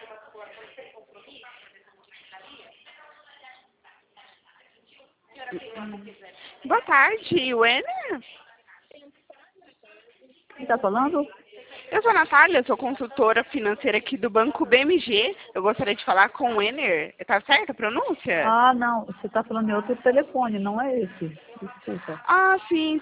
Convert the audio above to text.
Boa tarde, Wenner? Quem está falando? Eu sou a Natália, sou consultora financeira aqui do Banco BMG. Eu gostaria de falar com o Wenner. Tá certa a pronúncia? Ah, não, você está falando em outro telefone, não é esse. Desculpa. Ah, sim,